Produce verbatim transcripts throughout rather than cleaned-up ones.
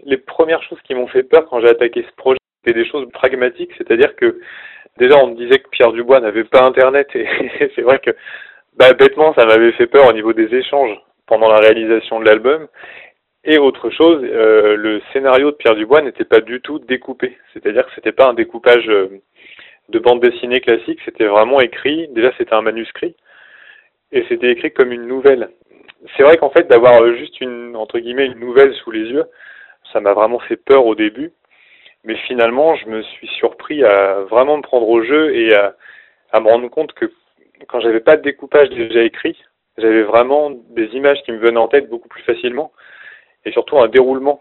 les premières choses qui m'ont fait peur quand j'ai attaqué ce projet, c'était des choses pragmatiques, c'est-à-dire que déjà on me disait que Pierre Dubois n'avait pas internet et c'est vrai que bah, bêtement ça m'avait fait peur au niveau des échanges pendant la réalisation de l'album. Et autre chose, euh, le scénario de Pierre Dubois n'était pas du tout découpé, c'est-à-dire que c'était pas un découpage euh, de bande dessinée classique, c'était vraiment écrit, déjà c'était un manuscrit, et c'était écrit comme une nouvelle. C'est vrai qu'en fait d'avoir juste une, entre guillemets, une nouvelle sous les yeux, ça m'a vraiment fait peur au début, mais finalement je me suis surpris à vraiment me prendre au jeu et à, à me rendre compte que quand j'avais pas de découpage déjà écrit, j'avais vraiment des images qui me venaient en tête beaucoup plus facilement, et surtout un déroulement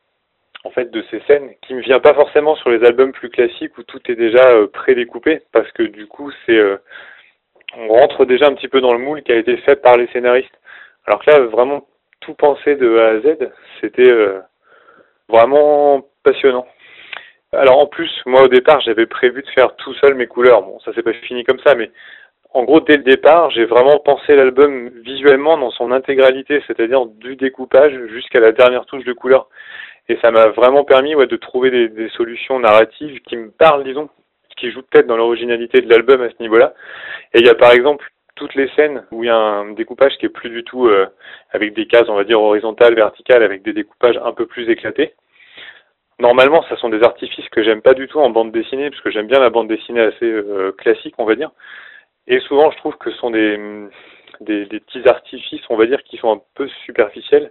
en fait de ces scènes qui me vient pas forcément sur les albums plus classiques où tout est déjà euh, prédécoupé, parce que du coup c'est euh, on rentre déjà un petit peu dans le moule qui a été fait par les scénaristes. Alors que là vraiment tout penser de A à Z, c'était euh, vraiment passionnant. Alors en plus, moi au départ j'avais prévu de faire tout seul mes couleurs, bon ça s'est pas fini comme ça, mais en gros dès le départ j'ai vraiment pensé l'album visuellement dans son intégralité, c'est-à-dire du découpage jusqu'à la dernière touche de couleur. Et ça m'a vraiment permis ouais, de trouver des, des solutions narratives qui me parlent, disons, qui jouent peut-être dans l'originalité de l'album à ce niveau-là. Et il y a par exemple toutes les scènes où il y a un découpage qui est plus du tout euh, avec des cases, on va dire, horizontales, verticales, avec des découpages un peu plus éclatés. Normalement, ça sont des artifices que j'aime pas du tout en bande dessinée, parce que j'aime bien la bande dessinée assez euh, classique, on va dire. Et souvent, je trouve que ce sont des, des, des petits artifices, on va dire, qui sont un peu superficiels.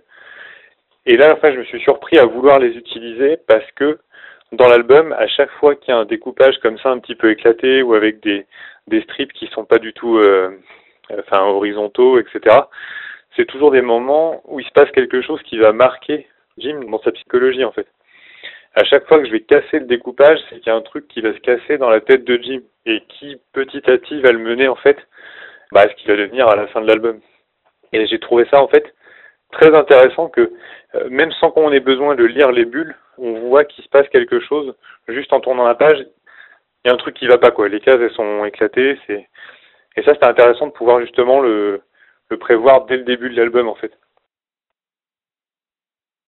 Et là, enfin, je me suis surpris à vouloir les utiliser parce que dans l'album, à chaque fois qu'il y a un découpage comme ça un petit peu éclaté ou avec des, des strips qui sont pas du tout euh, enfin, horizontaux, et cetera, c'est toujours des moments où il se passe quelque chose qui va marquer Jim dans sa psychologie en fait. À chaque fois que je vais casser le découpage, c'est qu'il y a un truc qui va se casser dans la tête de Jim et qui petit à petit va le mener en fait bah, à ce qu'il va devenir à la fin de l'album. Et j'ai trouvé ça en fait très intéressant que euh, même sans qu'on ait besoin de lire les bulles, on voit qu'il se passe quelque chose juste en tournant la page. Il y a un truc qui va pas quoi. Les cases elles sont éclatées, c'est et ça c'était intéressant de pouvoir justement le le prévoir dès le début de l'album en fait.